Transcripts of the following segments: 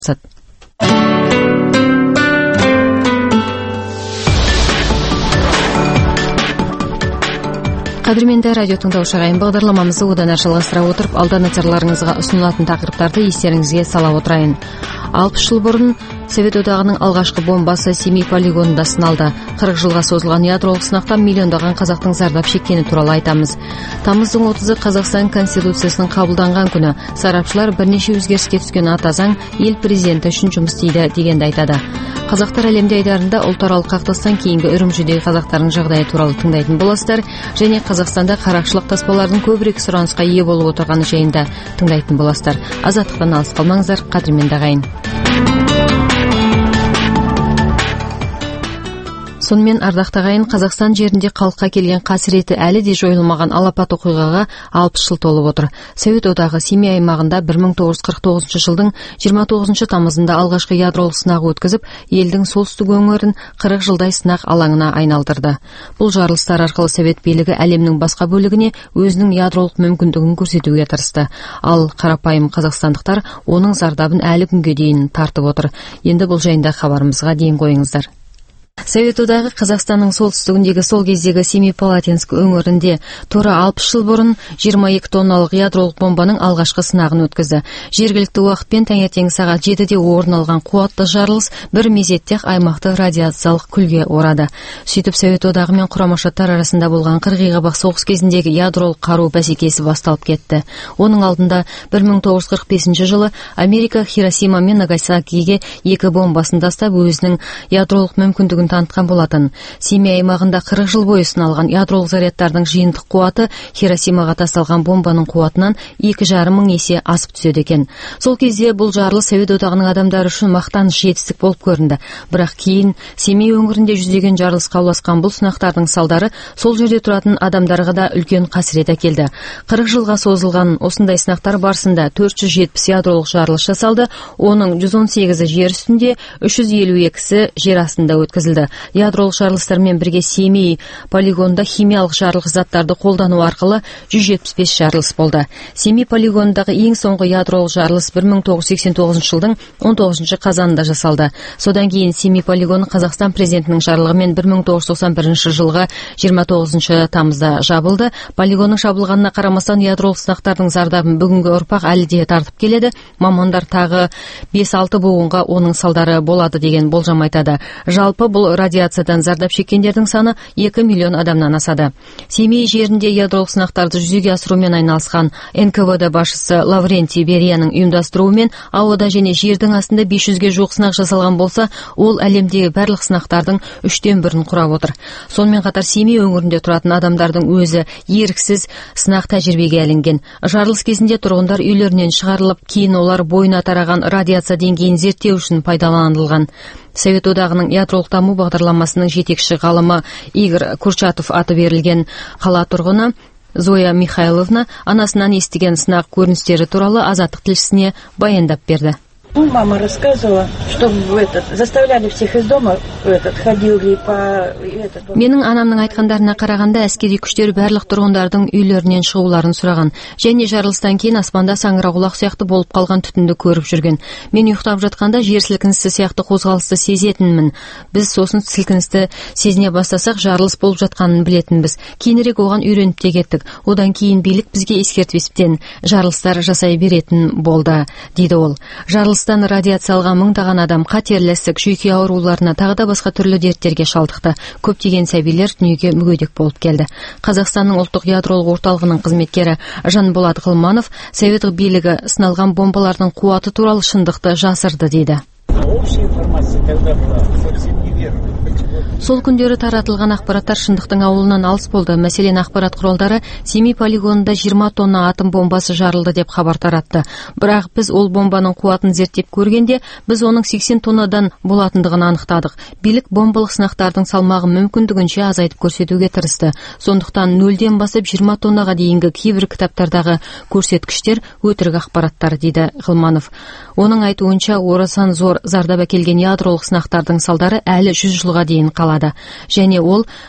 Қадірменді радио тыңдаушы ағайын, бағдарламамызды одан әрі жалғастыра отырып, алда назарларыңызға ұсынылатын тақырыптарды естеріңізге сала отырайын. 60 жыл бұрын Совет одағының алғашқы бомбасы Семей полигонында сыналды. 40 жылға созылған ядролық сынақтан миллиондаған қазақтың зардап шеккені туралы айтамыз. Тамыздың 30-ы Қазақстан Конституциясының қабылданған күні. Сарапшылар бірнеше өзгеріске түскен ата заң ел президенті үшін жұмыс істейді дегенді айтады. Қазақтар әлемде айдарында ұлтаралық қақтығыстан кейінгі Үрімжідегі қазақтардың жағдайы туралы тыңдайтын боласыздар, және Қазақстанда қарақшылық таспалардың көбірек сұранысқа ие болып отырғаны жайында тыңдайтын боласыздар. Азаттықтан алыс қалмаңыздар, қадірменді ағайын. Сонымен ардақты ағайын, Қазақстан жерінде халыққа келген қасіреті әлі де жойылмаған алапат оқиғаға 60 жыл толып отыр. Совет одағы Семей аймағында 1949 жылдың 29 тамызында алғашқы ядролық сынақ өткізіп, елдің солтүстік өңірін 40 жылдай сынақ алаңына айналдырды. Бұл жарылыстар арқылы Совет билігі әлемнің басқа бөлігіне өзінің ядролық мүмкіндігін көрсетуге тырысты. Ал қарапайым қазақстандықтар оның зардабын әлі күнге дейін тартып отыр. Енді бұл жайында хабарымызға дейін қойыңыздар. Совет одағы Қазақстанның солтүстігіндегі сол кездегі Семипалатинск өңірінде тура 60 жыл бұрын 22 тонналық ядролық бомбаның алғашқы сынағын өткізді. Жергілікті уақытпен таңертең сағат 7-де орын алған қуатты жарылыс бір мезетте аймақты радиациялық күлге орады. Сөйтіп Совет одағы мен Құрама Штаттар арасында болған қырғиқабақ соғыс кезіндегі ядролық қару бәсекесі басталып кетті. Оның алдында 1945 жылы Америка Хиросима мен Нагасакиге 2 бомбасын тастап өзінің ядролық мүмкіндігін танытқан болатын. Семей аймағында 40 жыл бойы сыналған ядролық зарядтардың жиынтық қуаты Хиросимаға тасталған бомбаның қуатынан 2,5 мың есе асып түседі екен. Сол кезде бұл жарылыс Совет одағының адамдары үшін мақтаныш жетістік болып көрінді. Бірақ кейін Семей өңірінде жүздеген жарылысқа ұласқан бұл сынақтардың салдары сол жерде тұратын адамдарға да үлкен қасірет әкелді. 40 жылға созылған осындай сынақтар барысында 470 ядролық жарылыс жасалды. Оның 118-і жер үстінде, 352-сі жер астында өткізілді. Ядролық жарылыстармен бірге Семей полигонында химиялық жарылғыш заттарды қолдану арқылы 175 жарылыс болды. Семей полигонындағы ең соңғы ядролық жарылыс 1989 жылдың 19 қазанында жасалды. Содан кейін Семей полигоны Қазақстан президентінің жарлығымен 1991 жылғы 29 тамызда жабылды. Полигонның жабылғанына қарамастан ядролық сынақтардың зардабын бүгінгі ұрпақ әлі де тартып келеді. Мамандар тағы 5-6 буынға оның салдары болады деген болжам айтады. Жалпы бұл радиациядан зардап шеккендердің саны 2 миллион адамнан асады. Семей жерінде ядролық сынақтарды жүзеге асырумен айналысқан НКВД басшысы Лаврентий Берияның ұйымдастыруымен ауада және жердің астында 500-ге жуық сынақ жасалған болса, ол әлемдегі барлық сынақтардың 1/3 құрап отыр. Сонымен қатар Семей өңірінде тұратын адамдардың өзі еріксіз сынақ тәжірибеге ілінген. Жарылыс кезінде тұрғындар үйлерінен шығарылып, кейін олар бойына тараған радиация деңгейін зерттеу үшін пайдаланылған. Совет одағының ядролық даму бағдарламасының жетекші ғалымы Игорь Курчатов аты берілген қала тұрғыны Зоя Михайловна анасынан естіген сынақ көріністері туралы Азаттық тілшісіне баяндап берді. Мама рассказывала, что заставляли всех из дома ходили по... Менің анамның айтқандарына қарағанда әскери күштер барлық тұрғындардың үйлерінен шығуларын сұраған. Және жарылыстан кейін аспанда саңырауқұлақ сияқты болып қалған түтінді көріп жүрген. Мен ұйықтап жатқанда жер сілкінісі сияқты қозғалысты сезетінмін. Біз сосын сілкіністі сезіне бастасақ жарылыс болып жатқанын білетінбіз. Кейінірек оған үйреніп те кеттік. Одан кейін билік бізге ескертпестен жарылыстар жасай беретін болды, дейді ол. Жарылыстан радиация алған мыңдаған адам қатерлі ісік, жүйке ауруларына тағы да басқа түрлі дерттерге шалдықты. Көптеген сәбилер дүниеге мүгедек болып келді. Қазақстанның ұлттық ядролық орталығының қызметкері Жанболат Ғылманов Совет билігі сыналған бомбалардың қуаты туралы шындықты жасырды дейді. Сол күндері таратылған ақпараттар шындықтың ауылынан алыс болды. Мәселен, ақпарат құралдары Семей полигонында 20 тонна атом бомбасы жарылды деп хабар таратты. Бірақ біз ол бомбаның қуатын зерттеп көргенде, біз оның 80 тоннадан болатындығын анықтадық. Билік бомбалық сынақтардың салмағын мүмкіндігінше азайтып көрсетуге тырысты. Сондықтан 0-ден басып 20 тоннаға дейінгі кейбір кітаптардағы көрсеткіштер өтірік ақпараттар, дейді Ғылманов. Оның айтуынша, орасан зор зардап әкелген ядролық сынақтардың салдары әлі 100 жылға дейін қалады. Және ол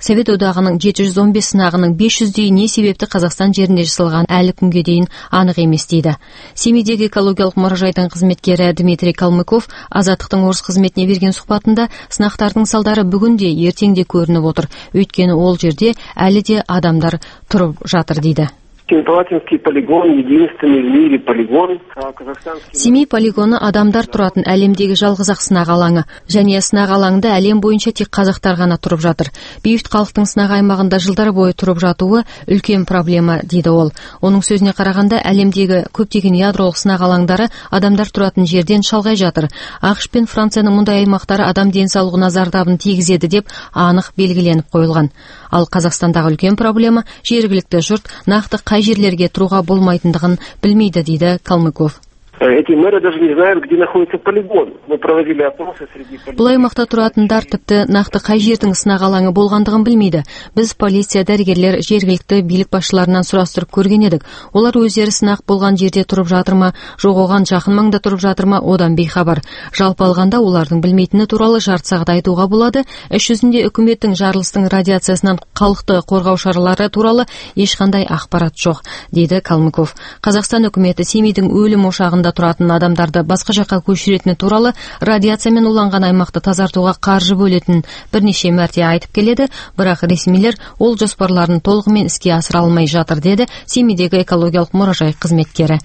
Совет одағының 715 сынағының 500-дей не себепті Қазақстан жерінде жасалған әлі күнге дейін анық емес дейді. Семейдегі экологиялық мұражайдың қызметкері Дмитрий Калмыков Азаттықтың орыс қызметіне берген сұхбатында сынақтардың салдары бүгінде ертеңде көрініп отыр. Өйткені ол жерде әлі де адамдар тұрып жатыр дейді. Семипалатинский полигон единственный в мире полигон. Семей полигоны адамдар тұратын әлемдегі жалғыз-ақ сынақ алаңы. Және сынақ алаңында әлем бойынша тек қазақтар ғана тұрып жатыр. Бейбіт халықтың сынақ аймағында жылдар бойы тұрып жатуы үлкен проблема дейді ол. Оның сөзіне қарағанда әлемдегі көптеген ядролық сынақ алаңдары адамдар тұратын жерден шалғай жатыр. ақш пен Францияның мұндай аймақтары адам денсаулығына зардабын тигізеді деп анық белгіленіп қойылған. Ал Қазақстандағы үлкен проблема жергілікті жұрт нақты қай жерлерге тұруға болмайтындығын білмейді дейді Калмыков. Эти мэры даже не знают, где находится полигон. Мы проводили опросы среди полигонов. Бұл аймақта тұратындар тіпті нақты қай жердің сынақ алаңы болғандығын білмейді. Біз полиция, дәрігерлер, жергілікті билік басшыларынан сұрастырып көрген едік. Олар өздері сынақ болған жерде тұрып жатыр ма, жоқ оған жақын маңда тұрып жатыр ма, одан бейхабар. Жалпы алғанда олардың білмейтіні туралы жарты сағат айтуға болады. Іс жүзінде үкіметтің жарылыстың радиациясынан халықты қорғау шаралары туралы ешқандай ақпарат жоқ, дейді Калмыков. Қазақстан үкіметі Семейдің өлім ошағында тұратын адамдарды басқа жаққа көшіретіні туралы радиациямен уланған аймақты тазартуға қаржы бөлетінін бірнеше мәрте айтып келеді, бірақ ресмилер ол жоспарларын толығымен іске асыра алмай жатыр, деді Семейдегі экологиялық мұражай қызметкері.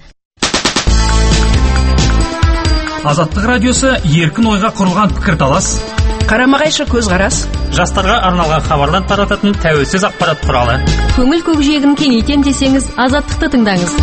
Азаттық радиосы еркін ойға құрылған пікірталас, қарама-қайшы көзқарас, жастарға арналған хабарлар тарататын тәуелсіз ақпарат құралы. Көңіл көкжиегін кеңейтем десеңіз, Азаттықты тыңдаңыз.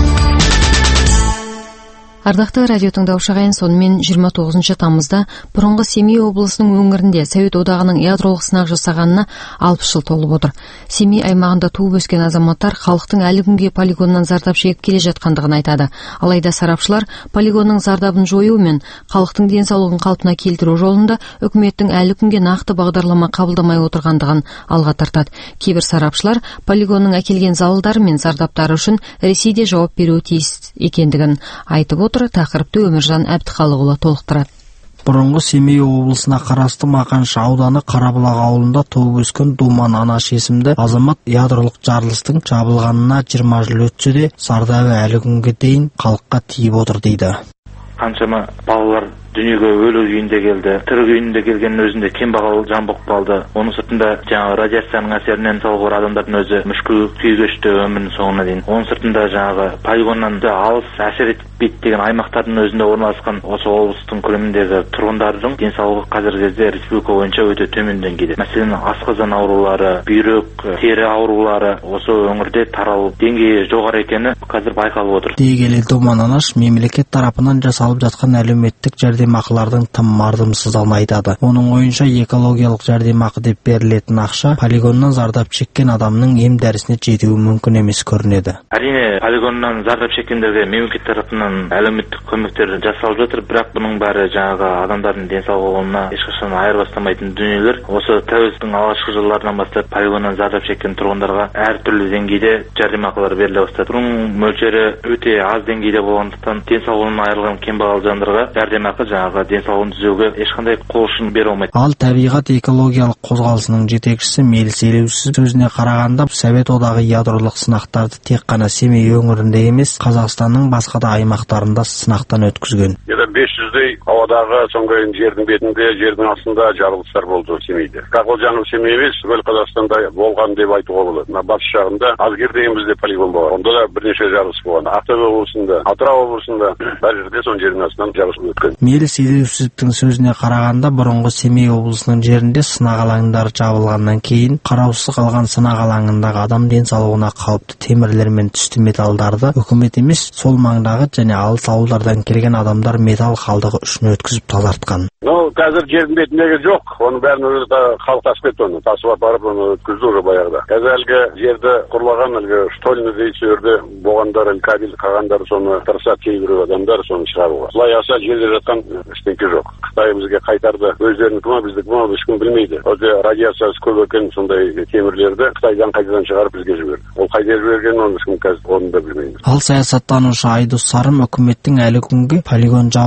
Ардақты радио тыңдаушы ағайын, сонымен 29 тамызда бұрынғы Семей облысының өңірінде Совет одағының ядролық сынақ жасағанына 60 жыл толып отыр. Семей аймағында туып өскен азаматтар халықтың әлі күнге полигоннан зардап шегіп келе жатқандығын айтады. Алайда сарапшылар полигонның зардабын жою мен халықтың денсаулығын қалпына келтіру жолында үкіметтің әлі күнге нақты бағдарлама қабылдамай отырғандығын алға тартады. Кейбір сарапшылар полигонның әкелген залалдары мен зардаптары үшін Ресейде жауап беруі тиіс екендігін айтып отыр. Тақырыпты Өміржан Әбдіхалықұлы толықтырады. Бұрынғы Семей облысына қарасты Мақаншы ауданы Қарабұлақ ауылында туып өскен Думан Анаш есімді азамат ядролық жарылыстың жабылғанына 20 жыл өтсе де зардабы әлі күнге дейін халыққа тиіп отыр дейді. Қаншама балалар дүниеге өлі күйінде келді. Тірі күйінде келгеннің өзінде кембағал жан болып қалды. Оның сыртында жаңағы радиацияның әсерінен салғыр адамдардың өзі мүшкіл күй кешті өмірінің соңына дейін. Оның сыртында жаңағы полигоннан алыс әсер етпейді деген аймақтардың өзінде орналасқан осы облыстың көлеміндегі тұрғындардың денсаулығы қазіргі кезде республика бойынша өте төмен деңгейде. Мәселен, асқазан аурулары, бүйрек, тері аурулары осы өңірде таралу деңгейі жоғары екені қазір байқалып отыр. Дей келе Думан Анаш мемлекет тарапынан жасалып жатқан әлеуметтік жәрдемақылардың тым мардымсыздығын айтады. Оның ойынша экологиялық жәрдемақы деп берілетін ақша полигоннан зардап шеккен адамның ем дәрісіне жетуі мүмкін емес көрінеді. Әрине, полигоннан зардап шеккендерге мемлекет тарапынан әлеуметтік көмектер жасалып жатыр, бірақ бұның бәрі жаңағы адамдардың денсаулығына ешқашан айырбастамайтын дүниелер. Осы тәуелсіздіктің алғашқы жылдарынан бастап полигоннан зардап шеккен тұрғындарға әртүрлі деңгейде жәрдемақылар беріле бастады. Бұның мөлшері өте аз деңгейде болғандықтан денсаулығынан айырылған кембағал жандарға жәрдемақы жаңағы денсаулығын түзеуге ешқандай қол ұшын бере алмайды. Ал табиғат экологиялық қозғалысының жетекшісі Мелис Елеусіз сөзіне қарағанда, Совет одағы ядролық сынақтарды тек қана Семей өңірінде емес, Қазақстанның басқа да аймақтарында сынақтан өткізген. 500-дей ауадағы соңғы жердің бетінде, жердің астында жарылыстар болды Семейде. Бірақ ол жаңағы Семей емес, бүкіл Қазақстанда болған деп айтуға болады. Батыс жағында Азгер деген бізде полигон бар. Онда да бірнеше жарылыс болған. Ақтөбе облысында, Атырау облысында бәр жерде сон жердің астынан жарылыс өткен. Мелис Елеусіздің сөзіне қарағанда, бұрынғы Семей облысының жерінде сынақ алаңдары жабылғаннан кейін қараусыз қалған сынақ алаңындағы адам денсаулығына қауіпті темірлер мен түсті металдарды үкімет емес, сол маңдағы және алыс ауылдардан келген адамдар металл қалдығы үшін өткізіп тазартқан. Қазір жердің бетіндегі жоқ. Оның бәрін халық тасып кетті, оны тасып апарып оны өткізді уже баяғыда. Қазір әлгі жерді құрлаған әлгі штольны дейсі жерде болғандар, кабель қағандар соны тырысады кейбір адамдар соны шығаруға. Былай аса жерде жатқан ештеңке жоқ. Қытай бізге қайтарды. Өздерінікі ма, біздікі ма, ешкім білмейді. Өте радиациясы көп екен сондай темірлерді Қытайдан қайтадан шығарып бізге жіберді. Ол қайда жібергенін оны ешкім қазір оны да білмейді. Ал саясаттанушы Айдос Сарым үкіметтің әлі күнге полигон жабылғанына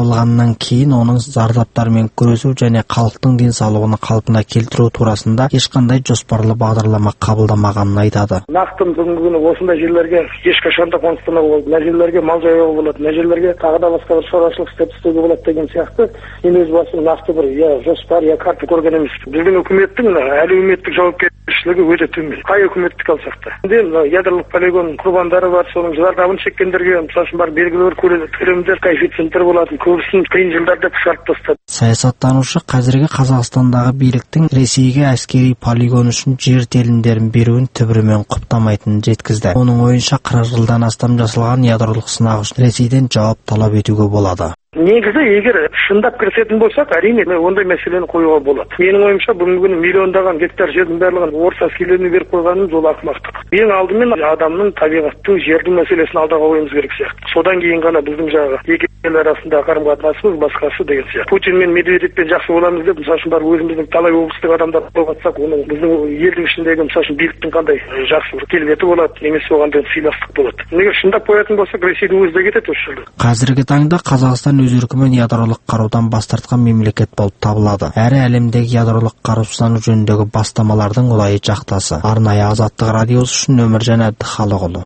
болғаннан кейін оның зардаптарымен күресу және халықтың денсаулығын қалпына келтіру турасында ешқандай жоспарлы бағдарлама қабылдамағанын айтады. Нақты бүгінгі күні осындай жерлерге ешқашан да қоныстамауға болады, мына жерлерге мал жаюға болады, мына жерлерге тағы да басқа бір шаруашылық істеп істеуге болады деген сияқты мен өз басым нақты бір жоспар, карта көрген емес. Біздің үкіметтің әлеуметтік жауапкершілігі өте төмен. Қай үкіметтік алсақ та. Енді ядролық полигон құрбандары бар, соның зардабын шеккендерге мысалы үшін бар белгілі бір көлемдер, коэффициенттер болатын, көбісін қиын жылдарда қысқартып тастады. Саясаттанушы қазіргі Қазақстандағы биліктің Ресейге әскери полигон үшін жер телімдерін беруін түбірімен құптамайтынын жеткізді. Оның ойынша 40 жылдан астам жасалған ядролық сынақ үшін Ресейден жауап талап етуге болады. Негізі, егер шындап кірісетін болсақ, әрине ондай мәселені қоюға болады. Менің ойымша, бүгінгі күні миллиондаған гектар жердің барлығын орыс әскерлеріне беріп қойғанымыз ол ақымақтық. Ең алдымен адамның, табиғаттың, жердің мәселесін алдағы қоюымыз керек сияқты. Содан кейін ғана біздің екі ел арасындағы қарым-қатынасымыз басқасы деген сияқты. Путин мен Медведевпен жақсы боламыз деп, мысалы үшін бар өзіміздің талай облыстық адамдар болғатсақ, оның біздің елдің ішіндегі мысалы үшін биліктің қандай жақсы бір келбеті болады, немесе оған деген сыйластық болады. Егер шындап қоятын болсақ, Ресейдің өзі де кетеді осы жерде. Қазіргі таңда Қазақстан өз еркімен ядролық қарудан бас тартқан мемлекет болып табылады. Әрі әлемдегі ядролық қарусыздану жөніндегі бастамалардың ұдайы жақтасы. Арнайы Азаттық радиосы үшін Өміржан Әбдіхалықұлы.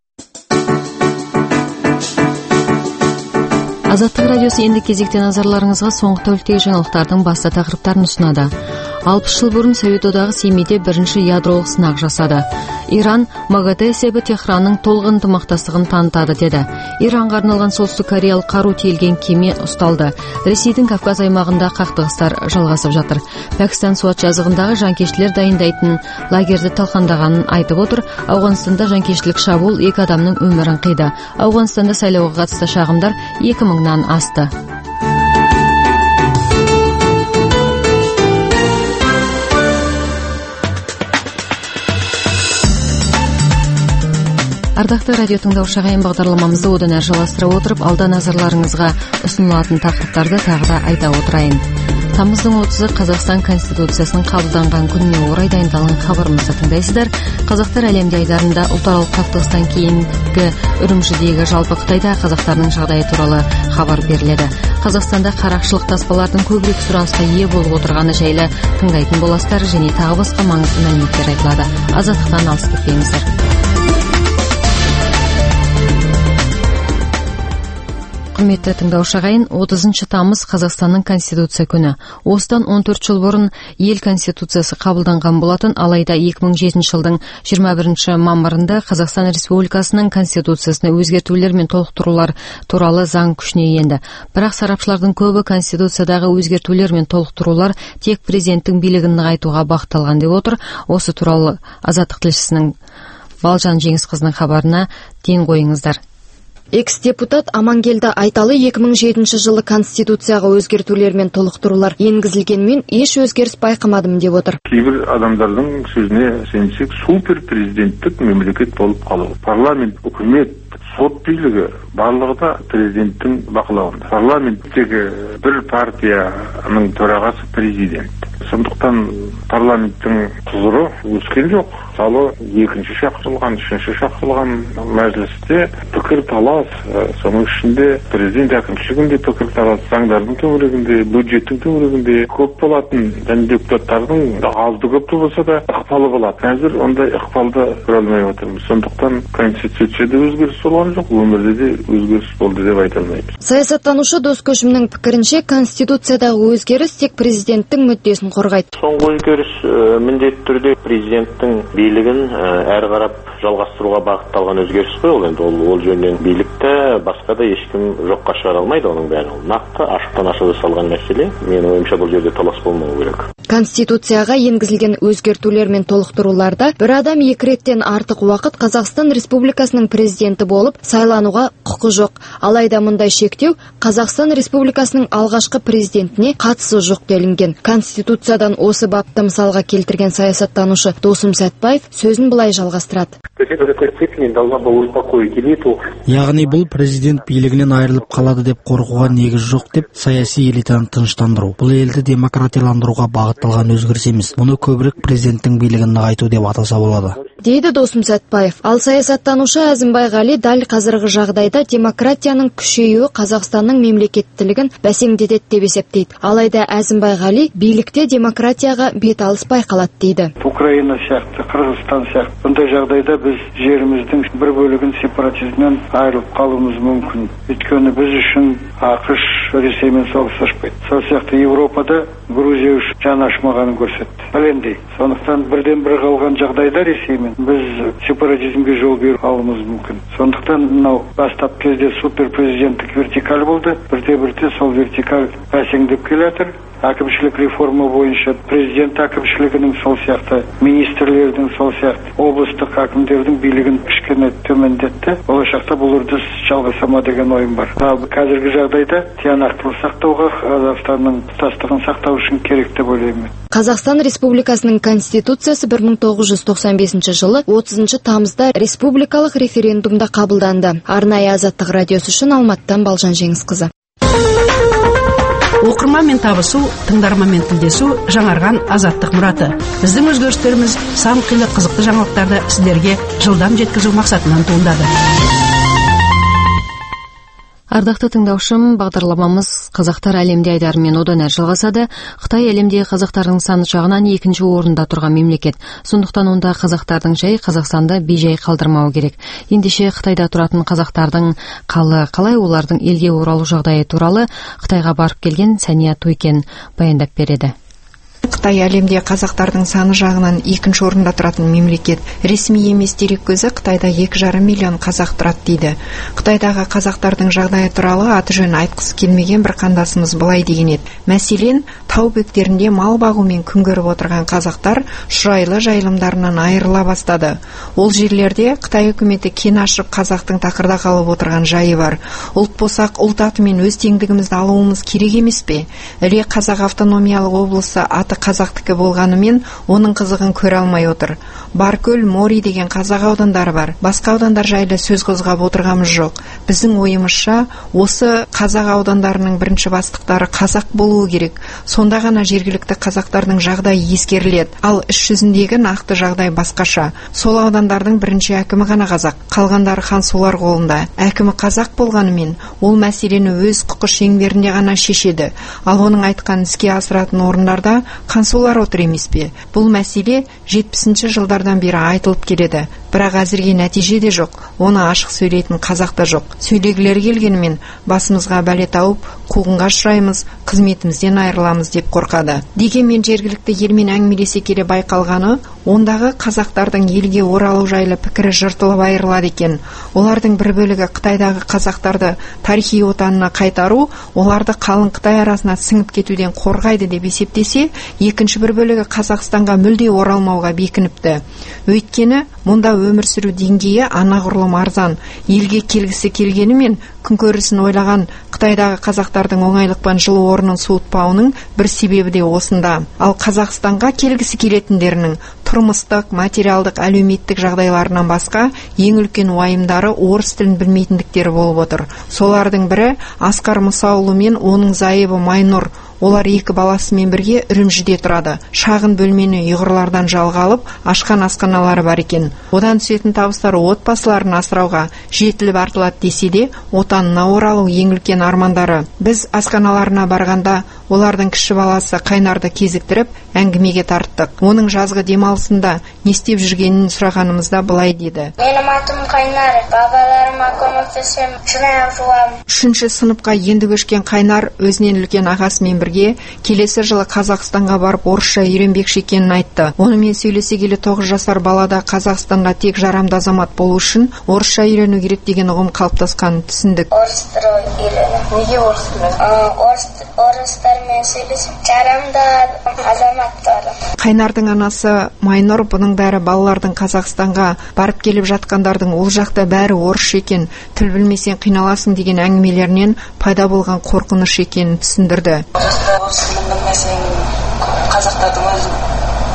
Азаттық радиосы енді кезекте назарларыңызға соңғы тәуліктегі жаңалықтардың басты тақырыптарын ұсынады. 60 жыл бұрын Совет одағы Семейде бірінші ядролық сынақ жасады. Иран МАГАТЭ есебі Техранның толық ынтымақтастығын танытады деді. Иранға арналған солтүстік кореялық қару тиелген кеме ұсталды. Ресейдің Кавказ аймағында қақтығыстар жалғасып жатыр. Пәкістан Суат жазығындағы жанкештілер дайындайтын лагерді талқандағанын айтып отыр. Ауғанстанда жанкештілік шабуыл 2 адамның өмірін қиды. Ауғанстанда сайлауға қатысты шағымдар 2000-нан асты. Ардақты радио тыңдаушы ағайын, бағдарламамызды одан әрі жалғастыра отырып, алда назарларыңызға ұсынылатын тақырыптарды тағы да айта отырайын. Тамыздың 30-ы Қазақстан Конституциясының қабылданған күніне орай дайындалған хабарымызды тыңдайсыздар. Қазақтар әлемде айдарында ұлтаралық қақтығыстан кейінгі Үрімшідегі жалпы Қытайда қазақтарының жағдайы туралы хабар беріледі. Қазақстанда қарақшылық таспалардың көбірек сұранысқа ие болып отырғаны жайлы тыңдайтын боласыздар және тағы басқа маңызды мәліметтер айтылады. Азаттықтан алыс кетпеңіздер. Құрметті тыңдаушы ағайын, 30 тамыз Қазақстанның Конституция күні. Осыдан 14 жыл бұрын ел Конституциясы қабылданған болатын, алайда 2007 жылдың 21 мамырында Қазақстан Республикасының Конституциясына өзгертулер мен толықтырулар туралы заң күшіне енді. Бірақ сарапшылардың көбі Конституциядағы өзгертулер мен толықтырулар тек президенттің билігін нығайтуға бағытталған деп отыр. Осы туралы Азаттық тілшісінің Балжан Жеңісқызының хабарына ден қойыңыздар. Экс-депутат Амангелді Айталы 2007 жылы Конституцияға өзгертулер мен толықтырулар енгізілгенмен еш өзгеріс байқамадым деп отыр. Кейбір адамдардың сөзіне сенсек, супер президенттік мемлекет болып қалу. Парламент, үкімет, сот билігі барлығы да президенттің бақылауында. Парламенттегі бір партияның төрағасы президент. Сондықтан парламенттің құзыры өскен жоқ. Мысалы, екінші шақырылған, үшінші шақырылған мәжілісте пікір талас, соның ішінде президент әкімшілігінде пікір талас, заңдардың төңірегінде, бюджеттің төңірегінде көп болатын, және депутаттардың азды көпті болса да ықпалы болады. Қазір ондай ықпалды көре алмай отырмыз. Сондықтан Конституцияда өзгеріс болған жоқ, өмірде де өзгеріс болды деп айта алмаймыз. Саясаттанушы Дос Көшімнің пікірінше, Конституциядағы өзгеріс тек президенттің мүддесін қорғайды. Соңғы өзгеріс міндетті түрде президенттің билігін әрі қарап жалғастыруға бағытталған өзгеріс қой. Ол жөнінен билікті басқа да ешкім жоққа шығара алмайды, оның бәрі. Нақты ашықтан ашық жасалған мәселе. Менің ойымша бұл жерде талас болмауы керек. Конституцияға енгізілген өзгертулер мен толықтыруларда бір адам 2 реттен артық уақыт Қазақстан Республикасының президенті болып сайлануға құқы жоқ. Алайда мұндай шектеу Қазақстан Республикасының алғашқы президентіне қатысы жоқ делінген. Конституциядан осы бапты мысалға келтірген саясаттанушы Досым Сәтбаев сөзін былай жалғастырады. Яғни бұл президент билігінен айырылып қалады деп қорқуға негіз жоқ деп саяси элитаны тыныштандыру. Бұл елді демократияландыруға бағытталған өзгеріс емес. Мұны көбірек президенттің билігін нығайту деп атаса болады. дейді Досым Сәтбаев. Ал саясаттанушы Әзімбай Ғали дәл қазіргі жағдайда демократияның күшеюі Қазақстанның мемлекеттілігін бәсеңдетеді деп есептейді. Алайда Әзімбай Ғали билікте демократияға бет алыс байқалады дейді. Украина сияқты, Қырғызстан сияқты бұндай жағдайда біз жеріміздің бір бөлігін сепаратизмнен айырылып қалуымыз мүмкін. Өйткені біз үшін ақш Ресеймен соғыс ашпайды. Сол сияқты Европада Грузия үшін жан ашмағанын көрсетті. Бәлендей. Сондықтан бірден бір қалған жағдайда Ресеймен біз сепаратизмге жол беріп алуымыз мүмкін. Сондықтан мынау бастап кезде супер президенттік вертикаль болды. Бірте-бірте сол вертикаль бәсеңдеп келе жатыр. Әкімшілік реформа бойынша президент әкімшілігінің сол сияқты, министрлердің сол сияқты, облыстық әкімдердің билігін кішкене төмендетті. Болашақта бұл үрдіс жалғасама деген ойым бар. Қазіргі жағдайда тиянақтылық сақтауға, Қазақстанның тұтастығын сақтау үшін керек деп ойлаймын. Қазақстан Республикасының Конституциясы 1995 жылы 30 тамызда республикалық референдумда қабылданды. Арнайы Азаттық радиосы үшін Алматыдан Балжан Жеңісқызы. Оқырманмен табысу, тыңдарманмен тілдесу жаңарған азаттық мұраты. Біздің өзгерістеріміз сан қилы қызықты жаңалықтарды сіздерге жылдам жеткізу мақсатынан туындады. Ардақты тыңдаушым, бағдарламамыз қазақтар әлемде айдарымен одан әрі жалғасады. Қытай әлемдегі қазақтардың саны жағынан екінші орында тұрған мемлекет. Сондықтан онда қазақтардың жай Қазақстанды бейжай қалдырмау керек. Ендеше Қытайда тұратын қазақтардың қалай олардың елге оралу жағдайы туралы Қытайға барып келген Сәния Тойкен баяндап береді. Қытай әлемде қазақтардың саны жағынан екінші орында тұратын мемлекет. Ресми емес дерек көзі Қытайда 2,5 миллион қазақ тұрады дейді. Қытайдағы қазақтардың жағдайы туралы аты жөнін айтқысы келмеген бір қандасымыз былай деген еді. Мәселен, тау бөктерінде мал бағумен күн көріп отырған қазақтар шұрайлы жайылымдарынан айырыла бастады. Ол жерлерде Қытай үкіметі кен ашып қазақтың тақырда қалып отырған жайы бар. Ұлт болсақ ұлт атымен өз теңдігімізді алуымыз керек емес пе? Іле Қазақ автономиялық облысы аты қазақтікі болғанымен оның қызығын көре алмай отыр. Баркөл, Мори деген қазақ аудандары бар. Басқа аудандар жайлы сөз қозғап отырғамыз жоқ. Біздің ойымызша осы қазақ аудандарының бірінші бастықтары қазақ болуы керек. Сонда ғана жергілікті қазақтардың жағдайы ескеріледі. Ал іс жүзіндегі нақты жағдай басқаша. Сол аудандардың бірінші әкімі ғана қазақ, қалғандары хансулар қолында. Әкімі қазақ болғанымен ол мәселені өз құқы шеңберінде ғана шешеді. Ал оның айтқан іске асыратын орындарда хансулар отыр емес пе? Бұл мәселе 70-ші жылдардан бері айтылып келеді. Бірақ әзірге нәтиже де жоқ. Оны ашық сөйлейтін қазақ та жоқ. Сөйлегілері келгенімен басымызға бәле тауып, қуғынға ұшыраймыз, қызметімізден айырыламыз деп қорқады. Дегенмен жергілікті елмен әңгімелесе келе байқалғаны, ондағы қазақтардың елге оралу жайлы пікірі жыртылып айырылады екен. Олардың бір бөлігі Қытайдағы қазақтарды тарихи отанына қайтару, оларды қалың Қытай арасына сіңіп кетуден қорғайды деп есептесе, екінші бір бөлігі Қазақстанға мүлде оралмауға бекініпті. Өйткені мұнда өмір сүру деңгейі анағұрлым арзан. Елге келгісі келгенімен күнкөрісін ойлаған Қытайдағы қазақтардың оңайлықпен жылы орнын суытпауының бір себебі де осында. Ал Қазақстанға келгісі келетіндерінің тұрмыстық, материалдық, әлеуметтік жағдайларынан басқа ең үлкен уайымдары орыс тілін білмейтіндіктері болып отыр. Солардың бірі Асқар Мұсаұлы мен оның зайыбы Майнұр. Олар екі баласымен бірге Үрімжіде тұрады. Шағын бөлмені ұйғырлардан жалға алып, ашқан асханалары бар екен. Одан түсетін табыстары отбасыларын асырауға жетіліп артылады десе де, отанына оралу ең үлкен армандары. Біз асханаларына барғанда олардың кіші баласы Қайнарды кезіктіріп әңгімеге тарттық. Оның жазғы демалысында не істеп жүргенін сұрағанымызда былай деді. Менің атым Қайнар, бабаларыма көмектесем, жинап жуам. 3-ші сыныпқа енді көшкен Қайнар өзінен үлкен ағасымен бірге келесі жылы Қазақстанға барып орысша үйренбекші екенін айтты. Онымен сөйлесе келе 9 жасар балада Қазақстанға тек жарамды азамат болу үшін орысша үйрену керек деген ұғым қалыптасқанын түсіндік. Орыс тілін үйрену. Неге орыс тілін? Орыстармен сөйлесіп жарамды азаматтары. Қайнардың анасы Майнұр бұның бәрі балалардың Қазақстанға барып келіп жатқандардың ол жақта бәрі орысша екен, тіл білмесең қиналасың деген әңгімелерінен пайда болған қорқыныш екенін түсіндірді. Орыс тілін білмесең қазақтардың өзі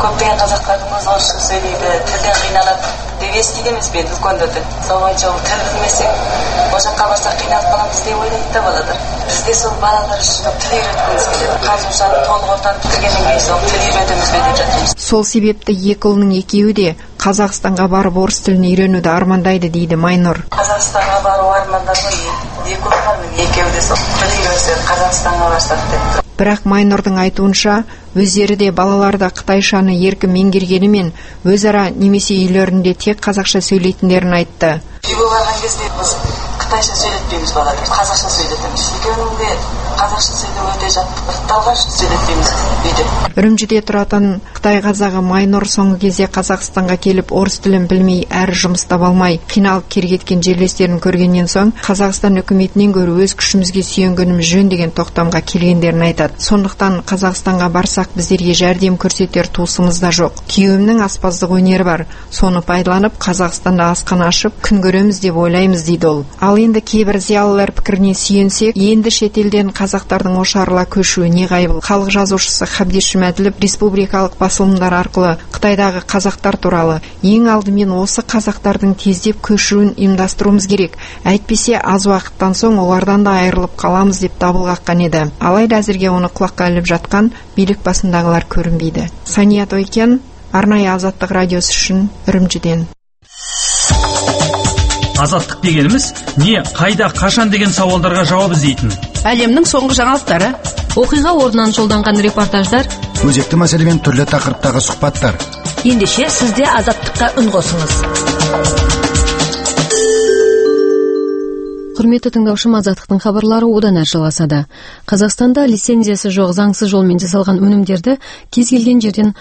көптеген қазақтардың өз орысша сөйлейді, тілден қиналады деп естиді емес пе үлкендерден. Сол бойынша тіл білмесек, ол жаққа барсақ қиналып қаламыз деп ойлайды да балалар. Бізде сол балалар үшін тіл үйреткіміз келеді. Қазір толық ортаны бітіргеннен кейін сол тіл үйретеміз бе деп жатырмыз. Сол себепті екі ұлының екеуі де Қазақстанға барып орыс тілін үйренуді армандайды дейді Майнұр. Қазақстанға бару армандады, екі ұлым екеуі де сол тіл үйренсе Қазақстанға барсақ деп. Бірақ Майнұрдың айтуынша, өздері де балаларда қытайшаны еркін меңгергенімен өзара немесе үйлерінде тек қазақша сөйлейтіндерін айтты. Үйге барған кезде біз қытайша сөйлетпейміз балалар, қазақша сөйлетеміз. Екеуінің де қазақша сөйлеу өте жаттықталған, сөйлетпейміз үйде. Үрімжіде тұратын Қытай қазағы Майнұр соңғы кезде Қазақстанға келіп орыс тілін білмей әрі жұмыс таба алмай қиналып кергеткен жерлестерін көргеннен соң Қазақстан үкіметінен гөрі өз күшімізге сүйенгеніміз жөн деген тоқтамға келгендерін айтады. Сондықтан Қазақстанға барсақ біздерге жәрдем көрсетер туысымыз да жоқ. Күйеуімнің аспаздық өнері бар. Соны пайдаланып Қазақстанда асхана ашып күн көреміз деп ойлаймыз дейді ол. Ал енді кейбір зиялылар пікіріне сүйенсек, енді шетелден қазақтардың ошарыла көшуі неғайбыл. Халық жазушысы Хабдиш Жұмәділов республикалық басылымдар арқылы Қытайдағы қазақтар туралы ең алдымен осы қазақтардың тездеп көшуін ұйымдастыруымыз керек. Әйтпесе аз уақыттан соң олардан да айырылып қаламыз деп дабыл қаққан еді. Алайда әзірге оны құлаққа іліп жатқан билік басындағылар көрінбейді. Сания Тойкен, арнайы Азаттық радиосы үшін Үрімжіден. Азаттық дегеніміз не, қайда, қашан деген сауалдарға жауап іздейтін. Әлемнің соңғы жаңалықтары, оқиға орнынан жолданған репортаждар, өзекті мәселемен түрлі тақырыптағы сұхбаттар. Ендеше сізде Азаттыққа үн қосыңыз. Құрметті тыңдаушым, Азаттықтың хабарлары одан әрі жалғасады. Қазақстанда лицензиясы жоқ заңсыз жолмен жасалған өнімдерді кез келген жерден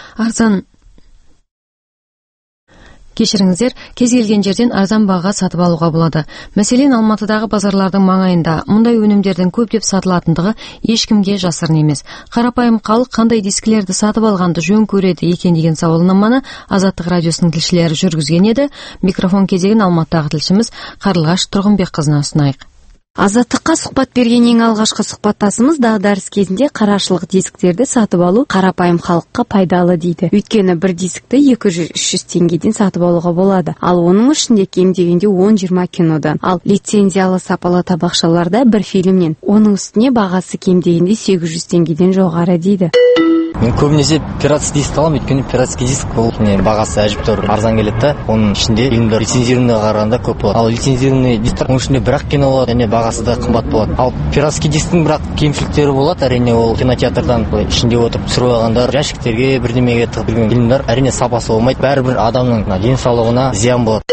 арзан бағаға сатып алуға болады. Мәселен, Алматыдағы базарлардың маңайында мұндай өнімдердің көптеп сатылатындығы ешкімге жасырын емес. Қарапайым халық қандай дискілерді сатып алғанды жөн көреді екен деген сауалнаманы Азаттық радиосының тілшілері жүргізген еді. Микрофон кезегін Алматыдағы тілшіміз Қарлығаш Тұрғынбекқызына ұсынайық. Азаттыққа сұхбат берген ең алғашқы сұхбаттасымыз дағдарыс кезінде қарашылық дисктерді сатып алу қарапайым халыққа пайдалы дейді. Өйткені бір дискті 200-300 теңгеден сатып алуға болады. Ал оның ішінде кем дегенде 10-20 кинодан. Ал лицензиялы сапалы табақшаларда бір фильмнен. Оның үстіне бағасы кем дегенде 800 теңгеден жоғары дейді. Мен көбінесе пиратский диск аламын, өйткені пиратский диск бұл бағасы әжептәуір арзан келеді. Оның ішінде фильмдер лицензированныйға қарағанда көп болады. Ал лицензированный дисктер оның ішінде бір-ақ кино болады, және бағасы да қымбат болады. Ал пиратский дисктің бірақ кемшіліктері болады. Әрине ол кинотеатрдан ішінде отырып түсіріп алғандар, жәшіктерге бірдемеге тығып берген фильмдер әрине сапасы болмайды. Бәрібір адамның денсаулығына зиян болады.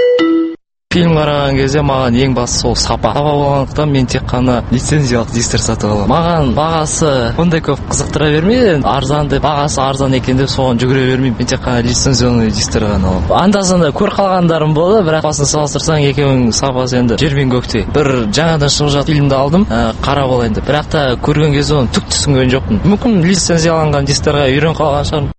Фильм қараған кезде маған ең бастысы сол сапа болғандықтан мен тек қана лицензиялық дисктер сатып аламын. Маған бағасы ондай көп қызықтыра бермейді. Арзан деп, бағасы арзан екен деп соған жүгіре бермеймін. Мен тек қана лицензионный дисктер ғана аламын. Анда-санда көр қалғандарым болды, бірақ басын салыстырсаң екеуінің сапасы енді жер мен көктей. Бір жаңадан шығып жатқан фильмді алдым, қарап алайын деп. Бірақ та көрген кезде оны түк түсінген жоқпын. Мүмкін лицензияланған дисктерге үйреніп қалған шығармын.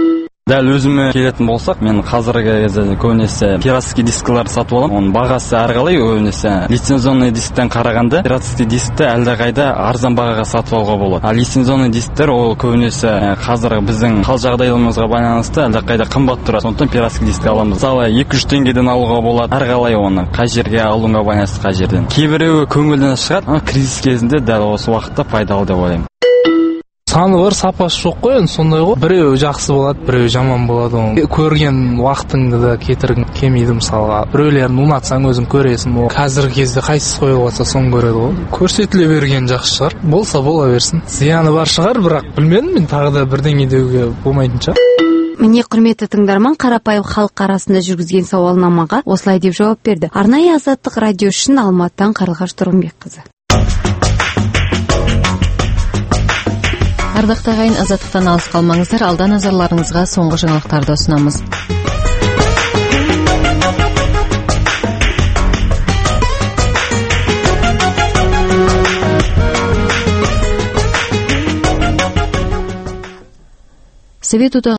Дәл өзіме келетін болсақ, мен қазіргі кезде көбінесе пиратский дисклар сатып аламын. Оның бағасы әрқалай, көбінесе лицензионный дисктен қарағанда пиратский дискті әлдеқайда арзан бағаға сатып алуға болады. Ал лицензионный дисктер ол көбінесе қазіргі біздің хал жағдайымызға байланысты әлдеқайда қымбат тұрады. Сондықтан пиратский диск аламыз. Мысалы 200 теңгеден алуға болады. Әрқалай оны қай жерге алуға байланысты қай жерден. Кейбіреуі көңілден шығады, кризис кезінде дәл осы уақытта пайдалы деп ойлаймын. Саны бар, сапасы жоқ қой, сондай ғой. Біреуі жақсы болады, біреуі жаман болады. Көрген уақытыңды да кетіргің келмейді мысалға. Біреулерін ұнатсаң өзің көресің. Қазіргі кезде қайсысы қойылып жатса соны көреді ғой. Көрсетіле берген жақсы шығар. Болса бола берсін. Зияны бар шығар, бірақ білмедім, мен тағы да бірдеңе деуге болмайтын шығар. Міне, құрметті тыңдарман, қарапайым халық арасында жүргізген сауалнамаға осылай деп жауап берді. Арнайы Азаттық радио үшін Алматыдан Қарлығаш Тұрғынбекқызы. Ардақты ағайын, Азаттықтан алыс қалмаңыздар. Алда назарларыңызға соңғы жаңалықтарды ұсынамыз. Совет